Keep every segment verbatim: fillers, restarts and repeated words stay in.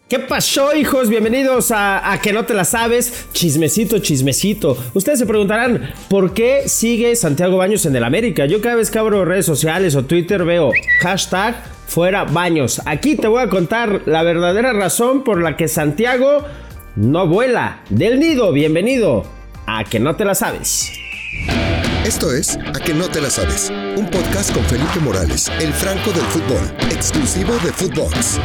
¿Qué pasó, hijos? Bienvenidos a, a Que No Te La Sabes. Chismecito, chismecito. Ustedes se preguntarán, ¿por qué sigue Santiago Baños en el América? Yo cada vez que abro redes sociales o Twitter veo hashtag fuera Baños. Aquí te voy a contar la verdadera razón por la que Santiago no vuela del nido. Bienvenido a Que No Te La Sabes. Esto es A Que No Te La Sabes, un podcast con Felipe Morales, el Franco del fútbol, exclusivo de Footbox.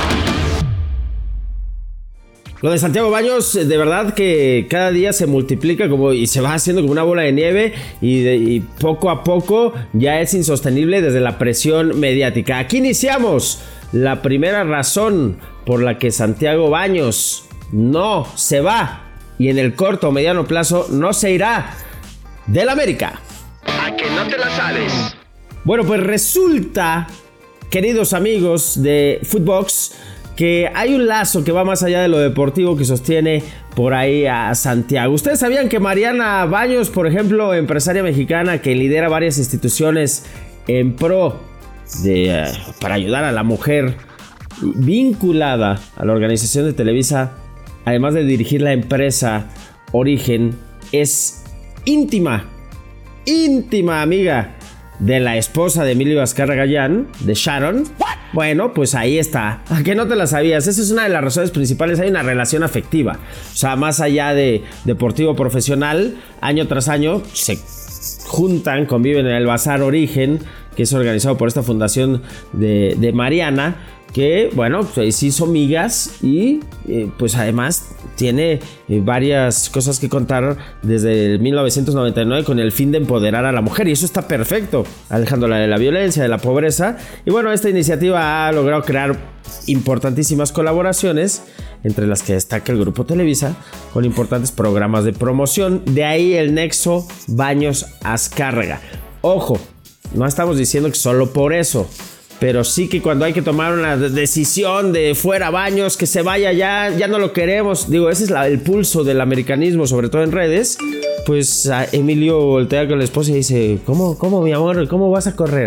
Lo de Santiago Baños, de verdad que cada día se multiplica como y se va haciendo como una bola de nieve y, de, y poco a poco ya es insostenible desde la presión mediática. Aquí iniciamos la primera razón por la que Santiago Baños no se va y en el corto o mediano plazo no se irá del América. A Que No Te La Sabes. Bueno, pues resulta, queridos amigos de Footbox, que hay un lazo que va más allá de lo deportivo que sostiene por ahí a Santiago. ¿Ustedes sabían que Mariana Baños, por ejemplo, empresaria mexicana que lidera varias instituciones en pro de, uh, para ayudar a la mujer vinculada a la organización de Televisa, además de dirigir la empresa Origen, es íntima, íntima amiga de la esposa de Emilio Azcárraga Gallán, de Sharon? Bueno, pues ahí está. ¿A que no te la sabías? Esa es una de las razones principales. Hay una relación afectiva. O sea, más allá de deportivo profesional, año tras año se juntan, conviven en el Bazar Origen, que es organizado por esta fundación de, de Mariana, que, bueno, pues se hizo migas y eh, pues además tiene eh, varias cosas que contar desde mil novecientos noventa y nueve con el fin de empoderar a la mujer, y eso está perfecto, alejándola de la violencia, de la pobreza. Y bueno, esta iniciativa ha logrado crear importantísimas colaboraciones, entre las que destaca el Grupo Televisa, con importantes programas de promoción. De ahí el nexo Baños Azcárraga. Ojo, no estamos diciendo que solo por eso, pero sí que cuando hay que tomar una decisión de fuera Baños, que se vaya ya, ya no lo queremos. Digo, ese es la, el pulso del americanismo, sobre todo en redes. Pues a Emilio voltea con la esposa y dice, ¿cómo, cómo, mi amor? ¿Cómo vas a correr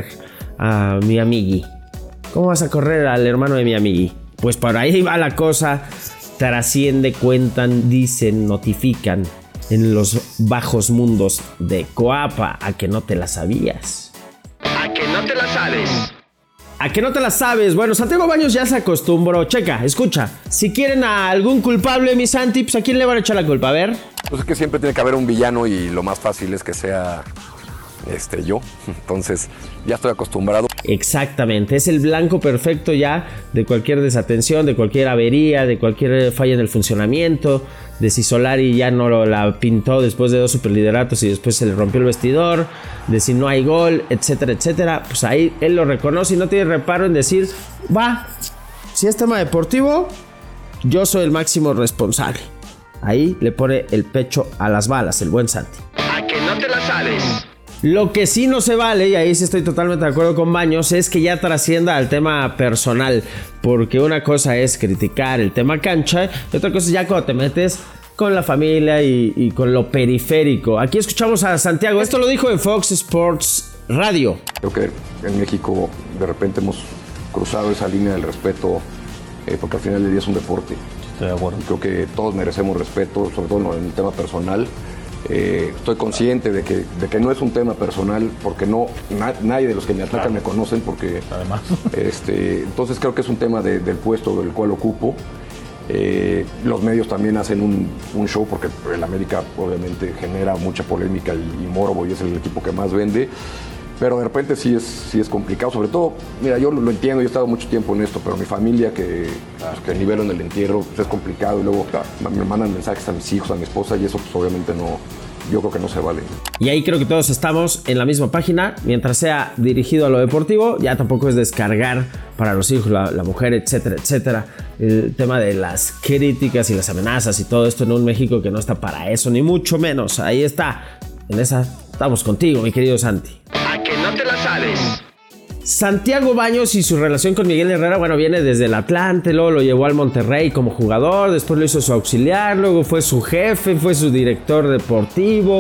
a mi amigui? ¿Cómo vas a correr al hermano de mi amigui? Pues por ahí va la cosa. Trasciende, cuentan, dicen, notifican en los bajos mundos de Coapa. ¿A que no te la sabías? A Que No Te La Sabes. ¿A que no te la sabes? Bueno, Santiago Baños ya se acostumbró. Checa, escucha. Si quieren a algún culpable, mi Santi, pues ¿a quién le van a echar la culpa? A ver. Pues es que siempre tiene que haber un villano y lo más fácil es que sea este, yo. Entonces, ya estoy acostumbrado. Exactamente, es el blanco perfecto ya de cualquier desatención, de cualquier avería, de cualquier falla en el funcionamiento, de si Solari ya no lo, la pintó después de dos superlideratos y después se le rompió el vestidor, de si no hay gol, etcétera, etcétera. Pues ahí él lo reconoce y no tiene reparo en decir, va, si es tema deportivo, yo soy el máximo responsable. Ahí le pone el pecho a las balas el buen Santi. A Que No Te La Sabes. Lo que sí no se vale, y ahí sí estoy totalmente de acuerdo con Baños, es que ya trascienda al tema personal, porque una cosa es criticar el tema cancha y otra cosa es ya cuando te metes con la familia y, y con lo periférico. Aquí escuchamos a Santiago, esto lo dijo en Fox Sports Radio. Creo que en México de repente hemos cruzado esa línea del respeto, eh, porque al final del día es un deporte. Estoy de acuerdo. Creo que todos merecemos respeto, sobre todo en el tema personal. Eh, estoy consciente de que, de que no es un tema personal, porque no na, nadie de los que me atacan claro. me conocen, porque además este, entonces creo que es un tema de, del puesto del cual ocupo. Eh, los medios también hacen un, un show, porque el América obviamente genera mucha polémica y, y morbo y es el equipo que más vende, pero de repente sí es, sí es complicado, sobre todo, mira, yo lo, lo entiendo, yo he estado mucho tiempo en esto, pero mi familia que, pues, que nivelo en el entierro, pues es complicado, y luego me mandan mensajes a mis hijos, a mi esposa, y eso pues obviamente no, yo creo que no se vale. Y ahí creo que todos estamos en la misma página, mientras sea dirigido a lo deportivo, ya tampoco es descargar para los hijos, la, la mujer, etcétera, etcétera. El tema de las críticas y las amenazas y todo esto en un México que no está para eso, ni mucho menos. Ahí está, en esa estamos contigo, mi querido Santi. A Que No Te La Sabes. Santiago Baños y su relación con Miguel Herrera, bueno, viene desde el Atlante, luego lo llevó al Monterrey como jugador, después lo hizo su auxiliar, luego fue su jefe, fue su director deportivo,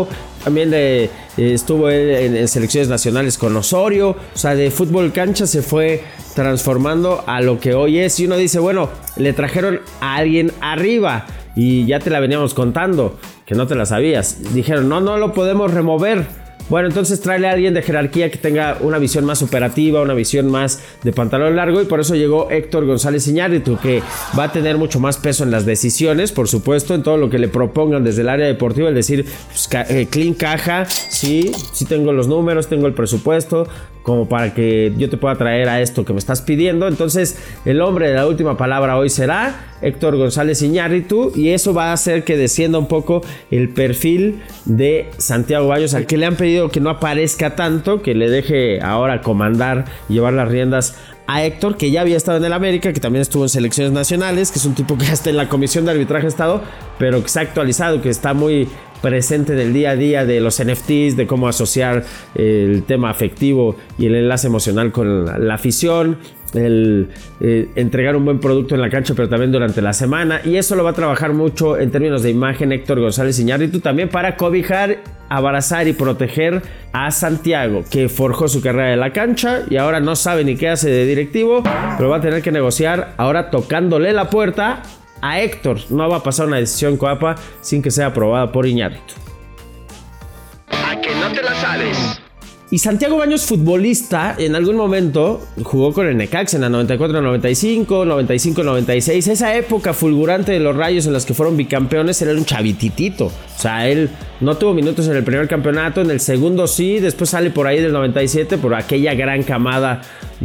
También de, eh, estuvo él en, en selecciones nacionales con Osorio. O sea, de fútbol cancha se fue transformando a lo que hoy es. Y uno dice, bueno, le trajeron a alguien arriba. Y ya te la veníamos contando, que no te la sabías. Dijeron, no, no lo podemos remover. Bueno, entonces tráele a alguien de jerarquía que tenga una visión más operativa, una visión más de pantalón largo, y por eso llegó Héctor González Iñárritu, que va a tener mucho más peso en las decisiones, por supuesto, en todo lo que le propongan desde el área deportiva, el decir, pues, ca- eh, clean caja, sí, sí tengo los números, tengo el presupuesto, como para que yo te pueda traer a esto que me estás pidiendo. Entonces, el hombre de la última palabra hoy será Héctor González Iñárritu, y eso va a hacer que descienda un poco el perfil de Santiago Baños, al que le han pedido que no aparezca tanto, que le deje ahora comandar y llevar las riendas a Héctor, que ya había estado en el América, que también estuvo en selecciones nacionales, que es un tipo que hasta en la comisión de arbitraje ha estado, pero que se ha actualizado, que está muy presente del día a día de los N F Ts, de cómo asociar el tema afectivo y el enlace emocional con la, la afición, el eh, entregar un buen producto en la cancha, pero también durante la semana, y eso lo va a trabajar mucho en términos de imagen Héctor González Iñárritu, también para cobijar, abrazar y proteger a Santiago, que forjó su carrera en la cancha y ahora no sabe ni qué hace de directivo, pero va a tener que negociar ahora tocándole la puerta a Héctor. No va a pasar una decisión coapa sin que sea aprobada por Iñárritu. A que no te la sabes. Y Santiago Baños, futbolista, en algún momento jugó con el Necaxa en la noventa y cuatro noventa y cinco, noventa y cinco noventa y seis. Esa época fulgurante de los Rayos en las que fueron bicampeones, él era un chavititito. O sea, él no tuvo minutos en el primer campeonato, en el segundo sí, después sale por ahí del noventa y siete por aquella gran camada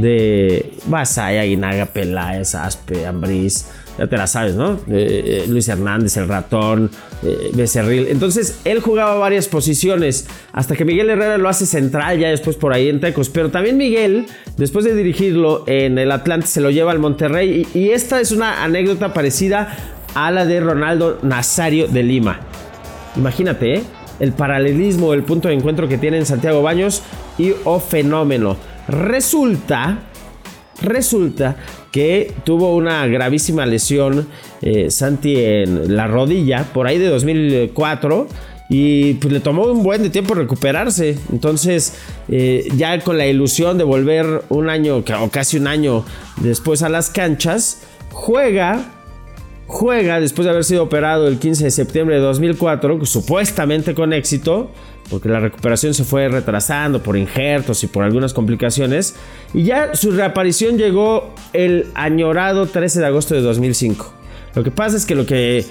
de Vasaya, Aguinaga, Peláez, Aspe, Ambriz. Ya te la sabes, ¿no? Eh, eh, Luis Hernández, el Ratón, eh, Becerril. Entonces, él jugaba varias posiciones hasta que Miguel Herrera lo hace central, ya después por ahí en Tecos. Pero también Miguel, después de dirigirlo en el Atlante, se lo lleva al Monterrey. Y, y esta es una anécdota parecida a la de Ronaldo Nazario de Lima. Imagínate, ¿eh? El paralelismo, el punto de encuentro que tienen Santiago Baños y O Fenómeno. Resulta, resulta que tuvo una gravísima lesión eh, Santi en la rodilla por ahí de dos mil cuatro, y pues le tomó un buen de tiempo recuperarse. Entonces eh, ya con la ilusión de volver un año o casi un año después a las canchas, juega juega después de haber sido operado el quince de septiembre de dos mil cuatro, supuestamente con éxito, porque la recuperación se fue retrasando por injertos y por algunas complicaciones, y ya su reaparición llegó el añorado trece de agosto de dos mil cinco. Lo que pasa es que lo que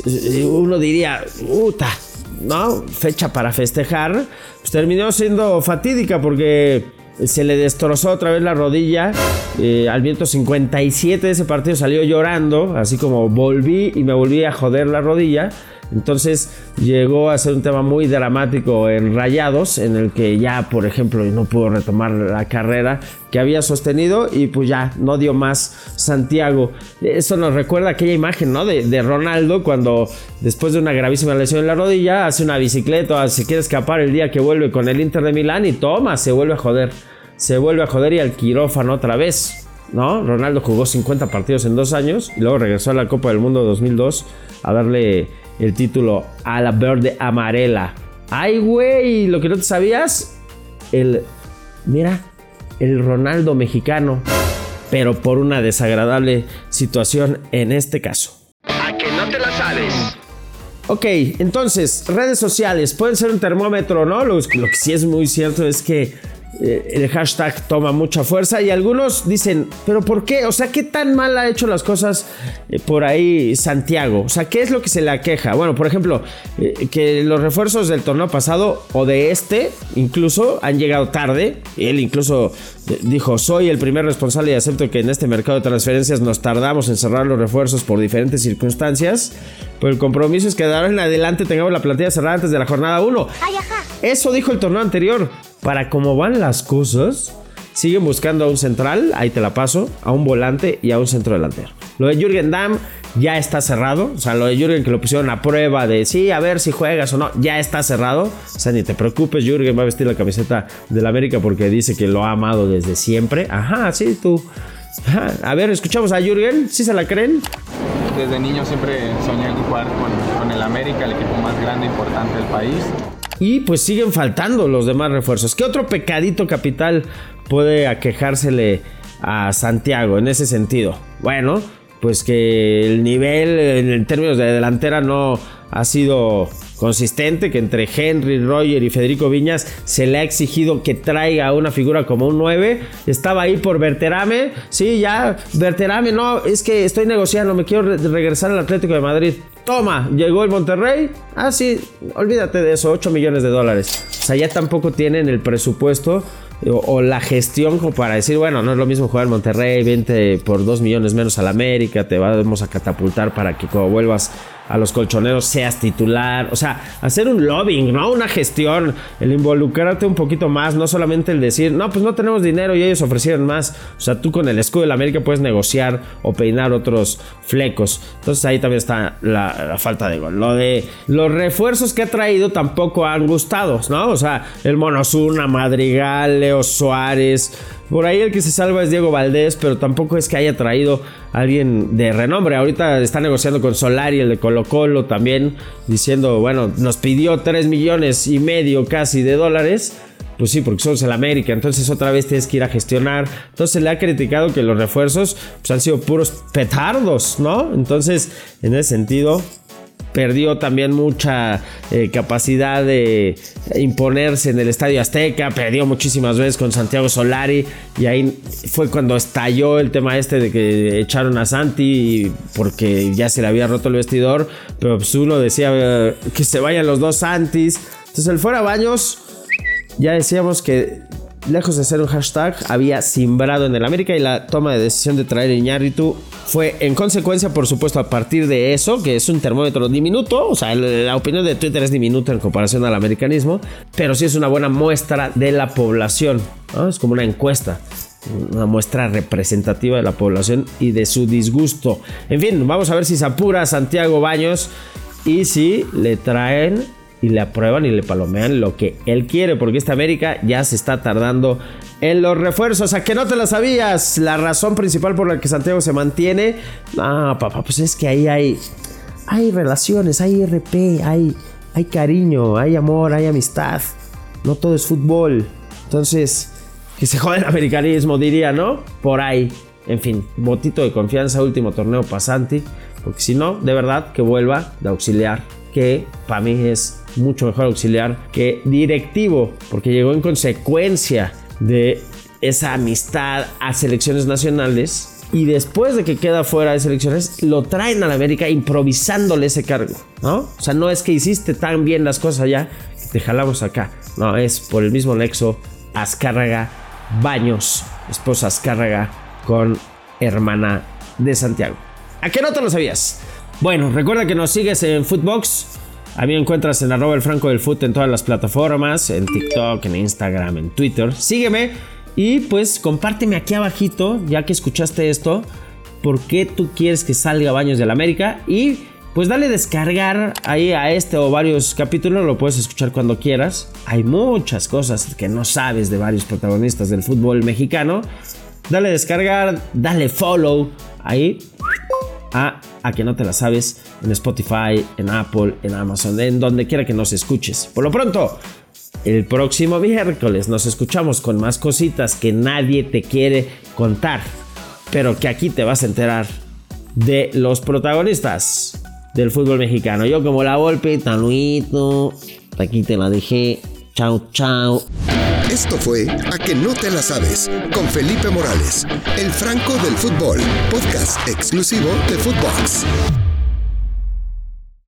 uno diría, puta, ¿no? Fecha para festejar, pues terminó siendo fatídica, porque se le destrozó otra vez la rodilla. Eh, al minuto cincuenta y siete de ese partido salió llorando, así como volví y me volví a joder la rodilla. Entonces llegó a ser un tema muy dramático en Rayados, en el que ya, por ejemplo, no pudo retomar la carrera que había sostenido, y pues ya no dio más Santiago. Eso nos recuerda aquella imagen, ¿no? De, de Ronaldo, cuando después de una gravísima lesión en la rodilla hace una bicicleta, se quiere escapar el día que vuelve con el Inter de Milán, y toma, se vuelve a joder. Se vuelve a joder y al quirófano otra vez, ¿no? Ronaldo jugó cincuenta partidos en dos años y luego regresó a la Copa del Mundo dos mil dos a darle el título a la verde amarela. ¡Ay, güey! Lo que no te sabías, el... Mira, el Ronaldo mexicano, pero por una desagradable situación en este caso. A que no te la sabes. Ok, entonces, redes sociales pueden ser un termómetro, ¿no? Lo, lo que sí es muy cierto es que el hashtag toma mucha fuerza, y algunos dicen, ¿pero por qué? O sea, ¿qué tan mal ha hecho las cosas eh, por ahí Santiago? O sea, ¿qué es lo que se le aqueja? Bueno, por ejemplo, eh, que los refuerzos del torneo pasado o de este incluso han llegado tarde. Él incluso dijo, soy el primer responsable y acepto que en este mercado de transferencias nos tardamos en cerrar los refuerzos por diferentes circunstancias, pero el compromiso es que de ahora en adelante tengamos la plantilla cerrada antes de la jornada uno. Eso dijo el torneo anterior. Para cómo van las cosas, siguen buscando a un central, ahí te la paso, a un volante y a un centro delantero. Lo de Jürgen Damm ya está cerrado. O sea, lo de Jürgen, que lo pusieron a prueba de sí, a ver si juegas o no, ya está cerrado. O sea, ni te preocupes, Jürgen va a vestir la camiseta del América porque dice que lo ha amado desde siempre. Ajá, sí, tú. Ajá. A ver, escuchamos a Jürgen, ¿sí se la creen? Desde niño siempre soñé con jugar con, con el América, el equipo más grande e importante del país. Y pues siguen faltando los demás refuerzos. ¿Qué otro pecadito capital puede aquejársele a Santiago en ese sentido? Bueno, pues que el nivel en términos de delantera no ha sido consistente, que entre Henry, Roger y Federico Viñas se le ha exigido que traiga una figura como un nueve. Estaba ahí por Berterame. Sí, ya, Berterame, no, es que estoy negociando, me quiero re- regresar al Atlético de Madrid. Toma, llegó el Monterrey. Ah, sí, olvídate de eso, ocho millones de dólares. O sea, ya tampoco tienen el presupuesto o, o la gestión como para decir, bueno, no es lo mismo jugar en Monterrey, vente por dos millones menos al América, te vamos a catapultar para que cuando vuelvas a los colchoneros seas titular. O sea, hacer un lobbying, ¿no? Una gestión, el involucrarte un poquito más, no solamente el decir, no, pues no tenemos dinero y ellos ofrecieron más. O sea, tú con el escudo de la América puedes negociar o peinar otros flecos. Entonces ahí también está la, la falta de gol. Lo de los refuerzos que ha traído tampoco han gustado, ¿no? O sea, el Mono Osuna, Madrigal, Leo Suárez. Por ahí el que se salva es Diego Valdés, pero tampoco es que haya traído a alguien de renombre. Ahorita está negociando con Solari, el de Colo Colo, también diciendo, bueno, nos pidió tres millones y medio casi de dólares. Pues sí, porque somos el América, entonces otra vez tienes que ir a gestionar. Entonces le ha criticado que los refuerzos pues, han sido puros petardos, ¿no? Entonces, en ese sentido, perdió también mucha eh, capacidad de imponerse en el Estadio Azteca. Perdió muchísimas veces con Santiago Solari. Y ahí fue cuando estalló el tema este de que echaron a Santi porque ya se le había roto el vestidor. Pero pues uno decía eh, que se vayan los dos Santis. Entonces el fuera Baños, ya decíamos que lejos de ser un hashtag, había simbrado en el América, y la toma de decisión de traer a Iñárritu fue en consecuencia, por supuesto, a partir de eso, que es un termómetro diminuto. O sea, la opinión de Twitter es diminuta en comparación al americanismo, pero sí es una buena muestra de la población, ¿no? Es como una encuesta, una muestra representativa de la población y de su disgusto. En fin, vamos a ver si se apura Santiago Baños y si le traen y le aprueban y le palomean lo que él quiere, porque esta América ya se está tardando en los refuerzos. ¿A que no te la sabías? La razón principal por la que Santiago se mantiene, no, papá, pues es que ahí hay hay relaciones, hay R P, hay, hay cariño, hay amor, hay amistad. No todo es fútbol. Entonces, que se jode el americanismo, diría, ¿no? Por ahí. En fin, votito de confianza, último torneo pasante, porque si no, de verdad, que vuelva de auxiliar, que para mí es mucho mejor auxiliar que directivo, porque llegó en consecuencia de esa amistad a selecciones nacionales, y después de que queda fuera de selecciones lo traen a la América improvisándole ese cargo, ¿no? O sea, no es que hiciste tan bien las cosas allá que te jalamos acá, no, es por el mismo nexo Azcárraga Baños, esposa Azcárraga con hermana de Santiago. ¿A qué no te lo sabías? Bueno, recuerda que nos sigues en Footbox. A mí me encuentras en arroba el franco del foot en todas las plataformas, en TikTok, en Instagram, en Twitter. Sígueme y pues compárteme aquí abajito, ya que escuchaste esto, por qué tú quieres que salga Baños del América. Y pues dale descargar ahí a este o varios capítulos, lo puedes escuchar cuando quieras. Hay muchas cosas que no sabes de varios protagonistas del fútbol mexicano. Dale descargar, dale follow ahí a, a que no te la sabes, en Spotify, en Apple, en Amazon, en donde quiera que nos escuches. Por lo pronto, el próximo miércoles nos escuchamos con más cositas que nadie te quiere contar, pero que aquí te vas a enterar de los protagonistas del fútbol mexicano. Yo como la Volpe, Tanuito, aquí te la dejé. Chao, chao. Esto fue A que no te la sabes, con Felipe Morales, el Franco del Fútbol, podcast exclusivo de Footbox.